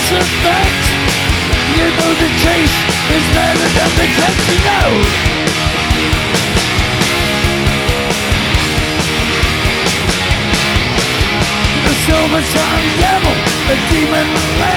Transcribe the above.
effect. You know the chase is better than the casino. The silver-tongued devil, the demon